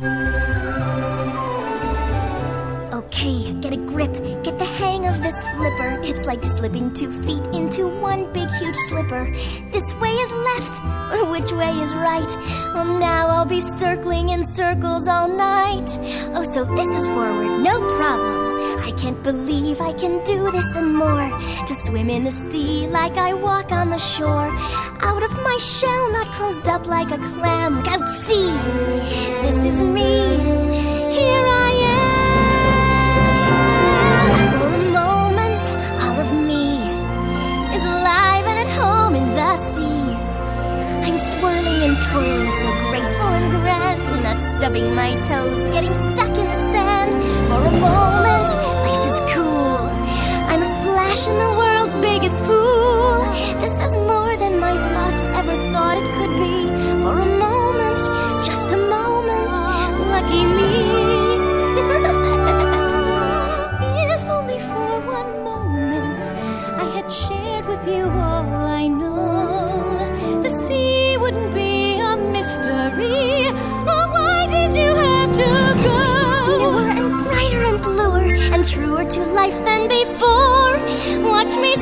Okay, get a grip, get the hang of this flipper. It's like slipping 2 feet into one big huge slipper. This way is left, but which way is right? Well, now I'll be circling in circles all night. Oh, so this is forward, no problem. I can't believe I can do this and more. To swim in the sea like I walk on the shore. Out of my shell, not closed up like a clam. Look out, see, this is me. Here I am. For a moment, all of me is alive and at home in the sea. I'm swirling and twirling, so graceful and grand. Not stubbing my toes, getting stuck in the sand. For a moment, life is cool. I'm a splash in the world's biggest pool. This is more than my thoughts ever thought it could be. For a moment, just a moment, lucky me. If only for one moment I had shared with you all I know, the sea wouldn't be a mystery. Oh, why did you have to go? It's newer and brighter and bluer and truer to life than before. Watch me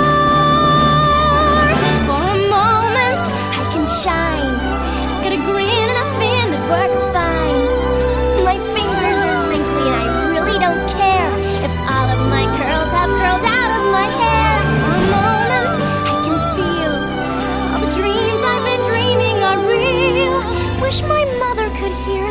soar. For a moment I can shine. Got a grin and a fin that works fine. My fingers are wrinkly and I really don't care if all of my curls have curled out of my hair. For a moment I can feel all the dreams I've been dreaming are real. Wish my mother could hear